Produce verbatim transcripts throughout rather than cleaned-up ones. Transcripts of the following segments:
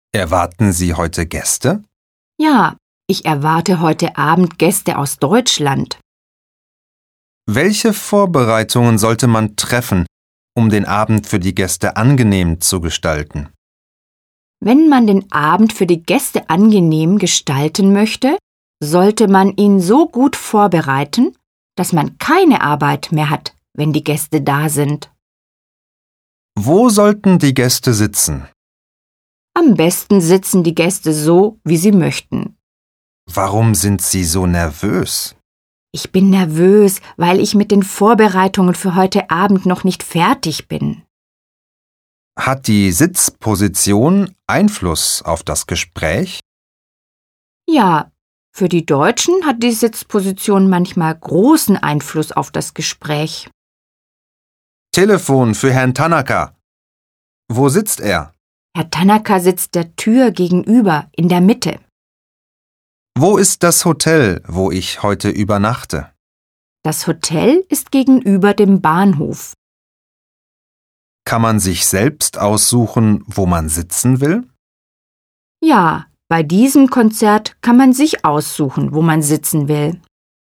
Erwarten Sie heute Gäste? Ja, ich erwarte heute Abend Gäste aus Deutschland. Welche Vorbereitungen sollte man treffen, um den Abend für die Gäste angenehm zu gestalten? Wenn man den Abend für die Gäste angenehm gestalten möchte, sollte man ihn so gut vorbereiten, dass man keine Arbeit mehr hat, wenn die Gäste da sind. Wo sollten die Gäste sitzen? Am besten sitzen die Gäste so, wie sie möchten. Warum sind Sie so nervös? Ich bin nervös, weil ich mit den Vorbereitungen für heute Abend noch nicht fertig bin. Hat die Sitzposition Einfluss auf das Gespräch? Ja, für die Deutschen hat die Sitzposition manchmal großen Einfluss auf das Gespräch. Telefon für Herrn Tanaka. Wo sitzt er? Herr Tanaka sitzt der Tür gegenüber, in der Mitte. Wo ist das Hotel, wo ich heute übernachte? Das Hotel ist gegenüber dem Bahnhof. Kann man sich selbst aussuchen, wo man sitzen will? Ja, bei diesem Konzert kann man sich aussuchen, wo man sitzen will.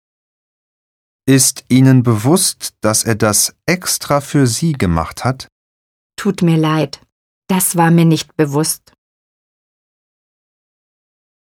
Ist Ihnen bewusst, dass er das extra für Sie gemacht hat? Tut mir leid, das war mir nicht bewusst.